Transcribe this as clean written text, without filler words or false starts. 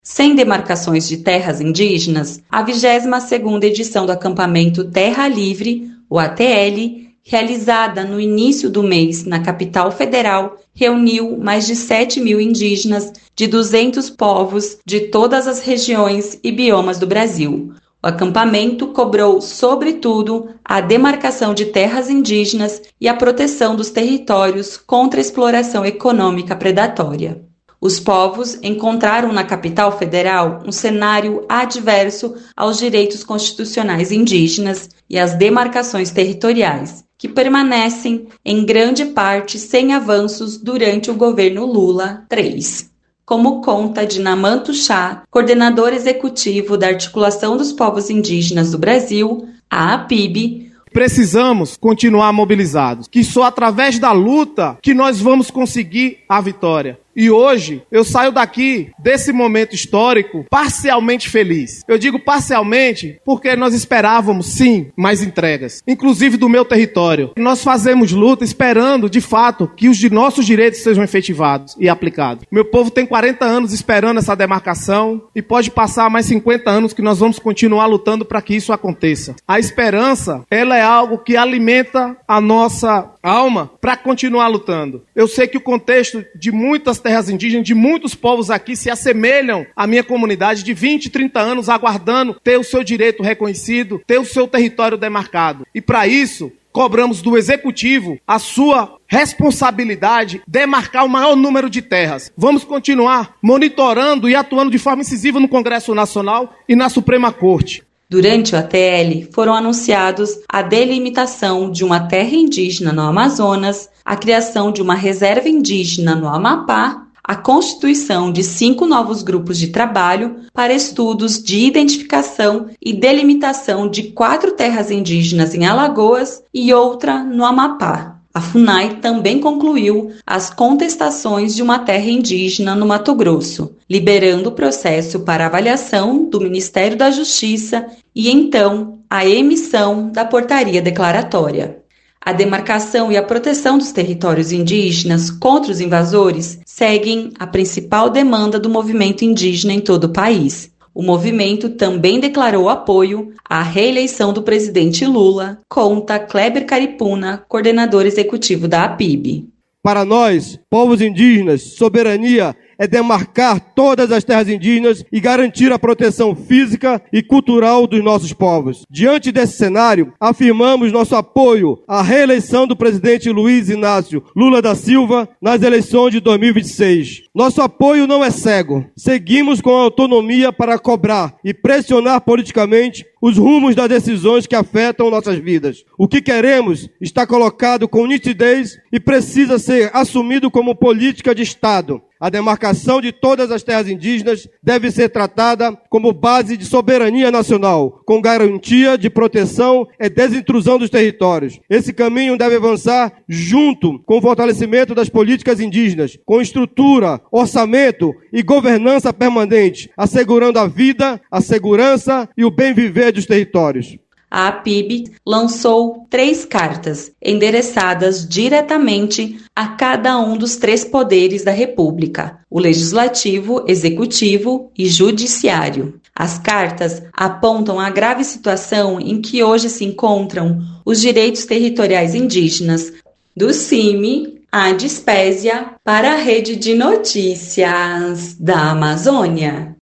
Sem demarcações de terras indígenas, a 22ª edição do acampamento Terra Livre, o ATL, realizada no início do mês na capital federal, reuniu mais de 7.000 indígenas de 200 povos de todas as regiões e biomas do Brasil. O acampamento cobrou, sobretudo, a demarcação de terras indígenas e a proteção dos territórios contra a exploração econômica predatória. Os povos encontraram na capital federal um cenário adverso aos direitos constitucionais indígenas e às demarcações territoriais, que permanecem, em grande parte, sem avanços durante o governo Lula III. Como conta Dinaman Tuxá, coordenador executivo da Articulação dos Povos Indígenas do Brasil, a APIB, precisamos continuar mobilizados, que só através da luta que nós vamos conseguir a vitória. E hoje eu saio daqui, desse momento histórico, parcialmente feliz. Eu digo parcialmente porque nós esperávamos, sim, mais entregas, inclusive do meu território. Nós fazemos luta esperando, de fato, que os nossos direitos sejam efetivados e aplicados. Meu povo tem 40 anos esperando essa demarcação e pode passar mais 50 anos que nós vamos continuar lutando para que isso aconteça. A esperança, ela é algo que alimenta a nossa alma para continuar lutando. Eu sei que o contexto de muitas terras indígenas, de muitos povos aqui se assemelham à minha comunidade de 20, 30 anos aguardando ter o seu direito reconhecido, ter o seu território demarcado. E para isso, cobramos do Executivo a sua responsabilidade de demarcar o maior número de terras. Vamos continuar monitorando e atuando de forma incisiva no Congresso Nacional e na Suprema Corte. Durante o ATL, foram anunciados a delimitação de uma terra indígena no Amazonas, a criação de uma reserva indígena no Amapá, a constituição de 5 novos grupos de trabalho para estudos de identificação e delimitação de 4 terras indígenas em Alagoas e outra no Amapá. A FUNAI também concluiu as contestações de uma terra indígena no Mato Grosso, liberando o processo para avaliação do Ministério da Justiça e, então, a emissão da portaria declaratória. A demarcação e a proteção dos territórios indígenas contra os invasores seguem a principal demanda do movimento indígena em todo o país. O movimento também declarou apoio à reeleição do presidente Lula, conta Kleber Caripuna, coordenador executivo da APIB. Para nós, povos indígenas, soberania é demarcar todas as terras indígenas e garantir a proteção física e cultural dos nossos povos. Diante desse cenário, afirmamos nosso apoio à reeleição do presidente Luiz Inácio Lula da Silva nas eleições de 2026. Nosso apoio não é cego. Seguimos com autonomia para cobrar e pressionar politicamente os rumos das decisões que afetam nossas vidas. O que queremos está colocado com nitidez e precisa ser assumido como política de Estado. A demarcação de todas as terras indígenas deve ser tratada como base de soberania nacional, com garantia de proteção e desintrusão dos territórios. Esse caminho deve avançar junto com o fortalecimento das políticas indígenas, com estrutura, orçamento e governança permanente, assegurando a vida, a segurança e o bem viver dos territórios. A APIB lançou 3 cartas endereçadas diretamente a cada um dos 3 poderes da República, o Legislativo, Executivo e Judiciário. As cartas apontam a grave situação em que hoje se encontram os direitos territoriais indígenas, do CIMI à Dispésia para a Rede de Notícias da Amazônia.